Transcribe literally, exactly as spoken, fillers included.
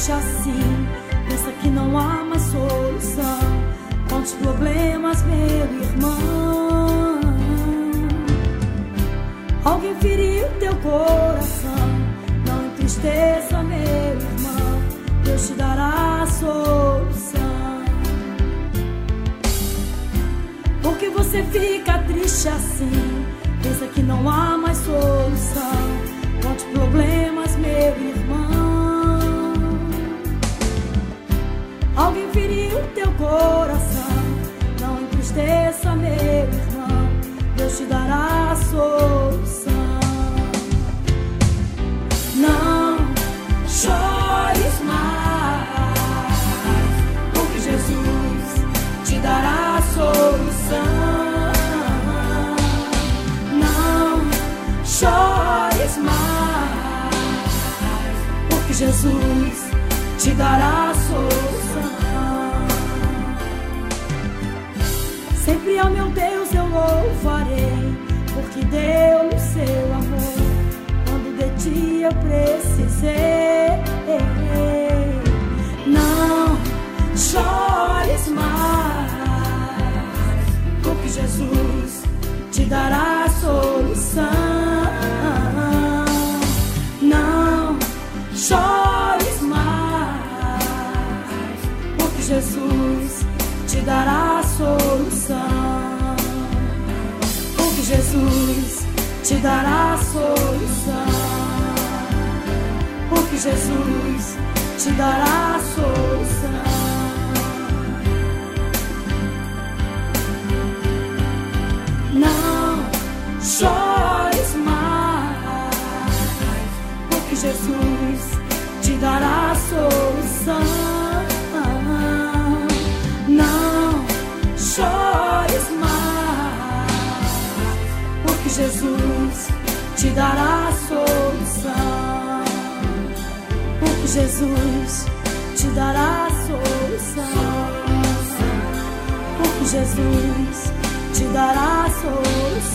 triste assim, pensa que não há mais solução. Quantos problemas, meu irmão. Alguém feriu teu coração, não entristeça, meu irmão, Deus te dará a solução. Porque você fica triste assim, pensa que não há mais solução. Quantos problemas, meu irmão. Alguém feriu teu coração, não entristeça, meu irmão, Deus te dará a solução. Não chores mais, porque Jesus te dará a solução. Não chores mais, porque Jesus te dará a solução. Sempre ao meu Deus eu louvarei, porque deu o seu amor quando de ti eu precisei. Não chores mais, porque Jesus te dará a solução. Não chores mais, porque Jesus te dará a solução. Porque Jesus te dará a solução. Porque Jesus te dará a solução. Não chores mais, porque Jesus te dará a solução. Não chores mais, porque Jesus te dará a solução. Porque Jesus te dará a solução. Porque Jesus te dará a solução.